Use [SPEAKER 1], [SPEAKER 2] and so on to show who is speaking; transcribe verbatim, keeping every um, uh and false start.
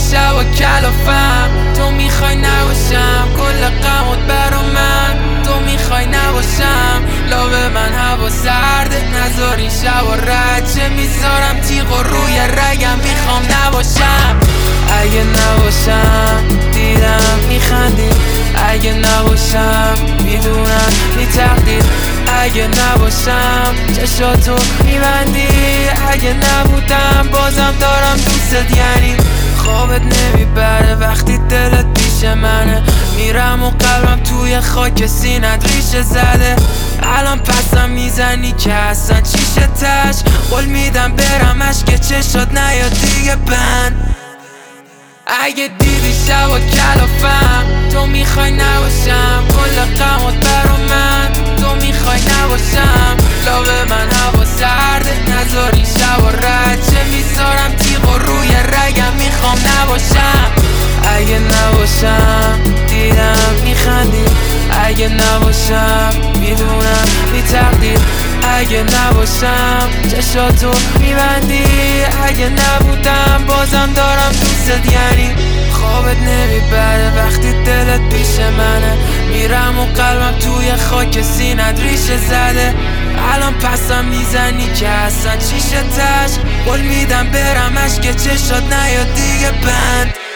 [SPEAKER 1] شب و کلافم. تو میخوای نباشم کل غمت برا من، تو میخوای نباشم لابه من هوا سرده. نذار این شب و رد چه میذارم تیغ و روی رگم، میخوام نباشم. اگه نباشم دیدم میخندی، اگه نباشم میدونم بی تقدیر. اگه نباشم چشاتو میبندی، اگه نبودم بازم دارم دوستت. یعنی خوابت نمیبره وقتی دلت پیش منه، میرم و قلبم توی خاک سینت ریشه زده. الان پسم میزنی که اصلا چیشه تش، قول میدم برم اشک چشات نیاد دیگه بند. اگه دیدی شب و کلافم، تو میخوای نباشم کل غمت برا من، تو میخوای نباشم لابه من هوا سرده. نذار این شب و رد چه میذارم تیغ و روی رگم، میخوام نباشم. اگه نباشم دیدم میخندی، اگه نباشم میدونم بی تقدیر. اگه نباشم چشاتو میبندی، اگه نبودم بازم دارم دوستت. یعنی خوابت نمیبره وقتی دلت پیش منه، میرم و قلبم توی خاک سینت ریشه زده. الان پسم میزنی که اصلا چیشه تش، قول میدم برم اشک چشات نیاد دیگه بند.